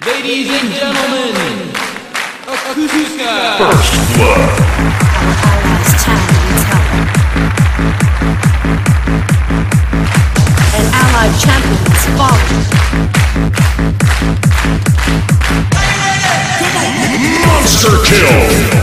Ladies and gentlemen, Akusuka. First blood. An allied champion has fallen. Monster kill.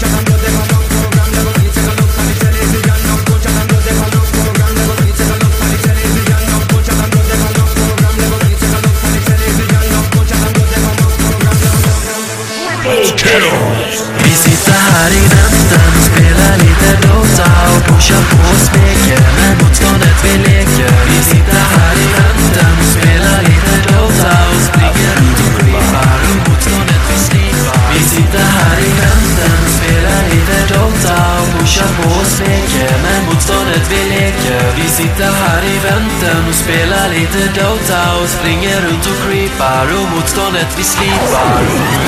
Vi sitter här i väntan och spelar lite Dota och pushar på och smeker med motståndet vi leker. Vi sitter här i väntan och spelar lite Dota och springer runt och creepar och motståndet vi slipar. Vi sitter här i väntan och spelar lite Dota och pushar på och smeker med motståndet vi leker. Vi sitter här i väntan och spelar lite Dota och springer runt och creepar och motståndet vi slipar.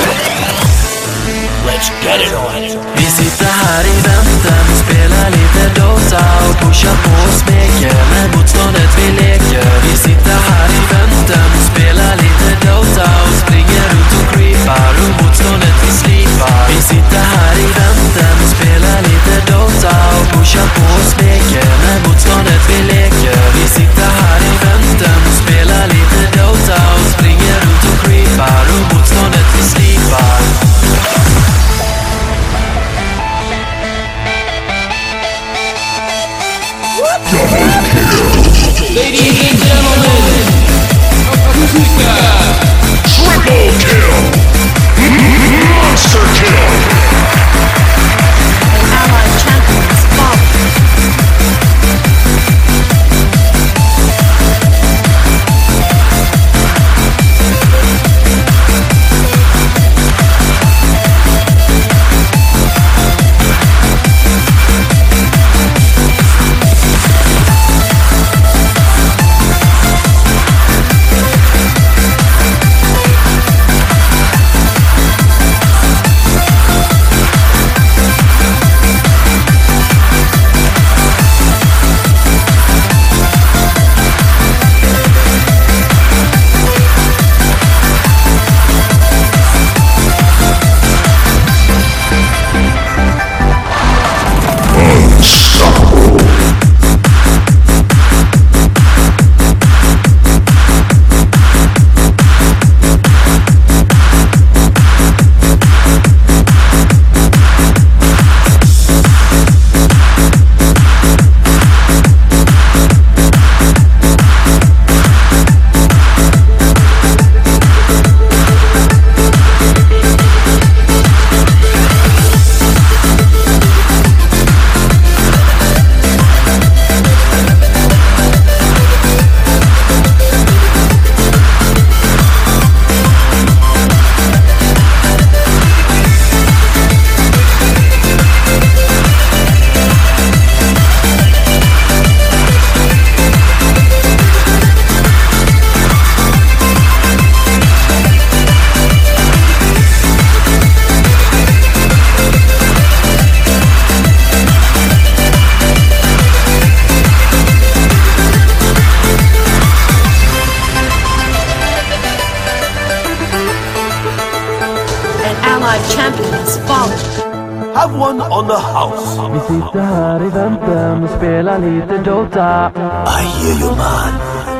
Let's get it on. Vi sitter här i väntan och spelar lite Dota och pushar på och smeker med motståndet vi leker. Vi sitter här i väntan och spelar lite Dota och springer runt och creepar och motståndet vi slipar. Vi sitter här i väntan och spelar lite Dota och pushar på och smeker med motståndet vi leker. Vi sitter här i väntan och spelar lite Dota och springer runt och creepar och motståndet vi slipar. Ladies and gentlemen, Akusuka. Triple kill. Monster kill. An allied champion has fallen. Champion has fallen. Have one on the house. Vi sitter här i väntan och spelar lite Dota. I hear you, man.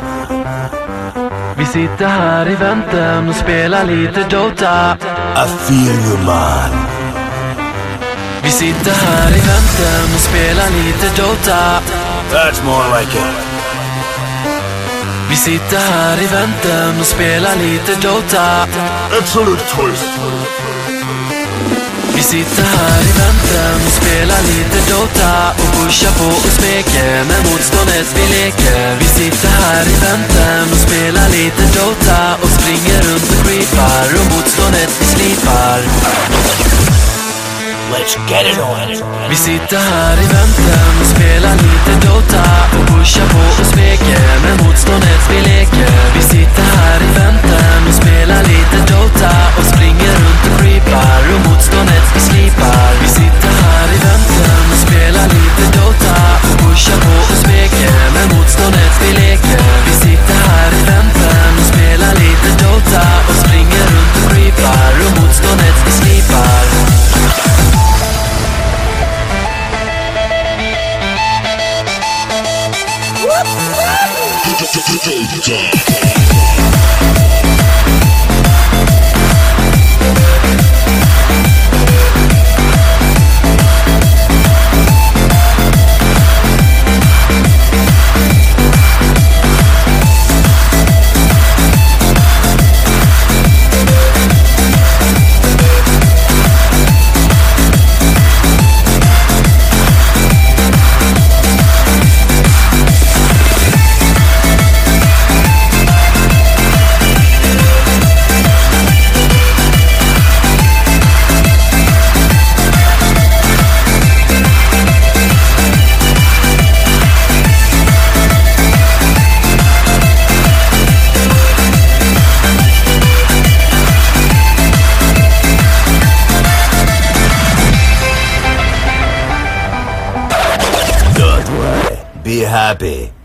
Vi sitter här i väntan och spelar lite Dota. I feel you, man. Vi sitter här i väntan och spelar lite Dota. That's more like it. Vi sitter här i väntan och spelar lite Dota. Absolute twist. Vi sitter här i väntan och spelar lite Dota och pushar på och smeker med motståndet vi leker. Vi sitter här i väntan och spelar lite Dota och springer runt och creepar och motståndet vi slipar. Let's get it on. Vi sitter här i väntan och spelar lite Dota och pushar på och smeker med motståndet vi leker. Vi sitter här i väntan och spelar lite Dota och springer runt och creepar och motståndet vi slipar. Vi sitter här i väntan och spelar lite Dota och pushar på och smeker med motståndet vi leker. Vi sitter här i väntan och spelar lite Dota och springer runt Be happy.